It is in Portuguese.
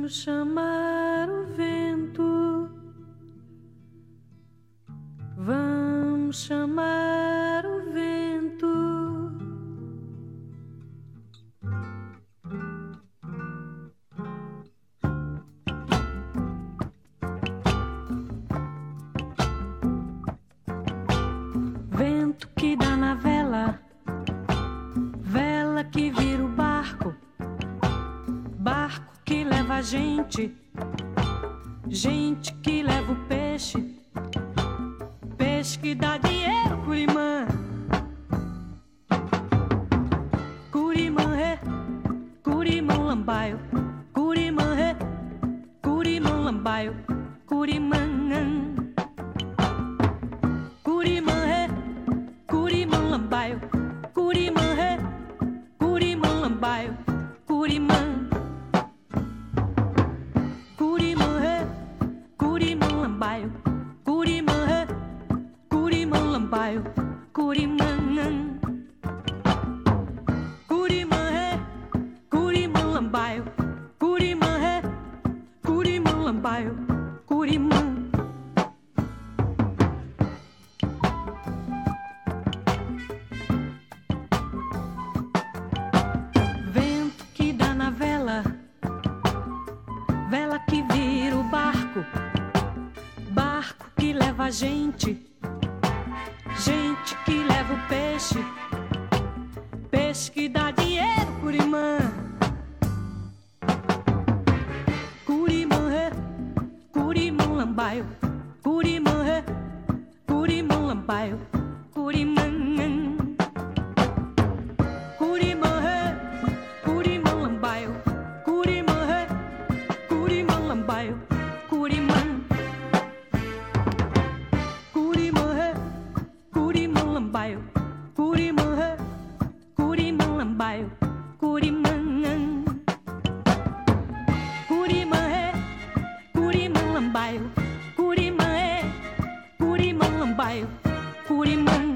chamar o vento, vamos chamar o vento. Vento que dá na vela, vela que vira o barco, barco que leva a gente, gente que leva o peixe, peixe que dá dinheiro, Curimã. Curimã, Curimã, lambaio, Curimã, Curimã, lambaio, Curimã. Curimã, Curimã, lambaio, Curimã, Curimã, lambaio, Curimã. Curimã, Curimã, lambaio, Curimã, Curimã, lambaio, Curimã. Curimã, Curimã, lambaio, Curimã, Curimã, lambaio, Curimã. Vento que dá na vela, vela que vira o barco, barco que leva a gente, gente que leva o peixe, peixe que dá dinheiro, Curimã. Curimã, Curimã, lambaio, Curimã, Curimã, lambaio, Curimã. Curimã, Curimã, lambaio, Curimã, Curimã, lambaio, Curimã. Curimã, Curimã, lambaio, Curimã, Curimã, lambaio, Curimã. Curimã, Curimã, lambaio, Curimã, Curimã, lambaio, Curimã.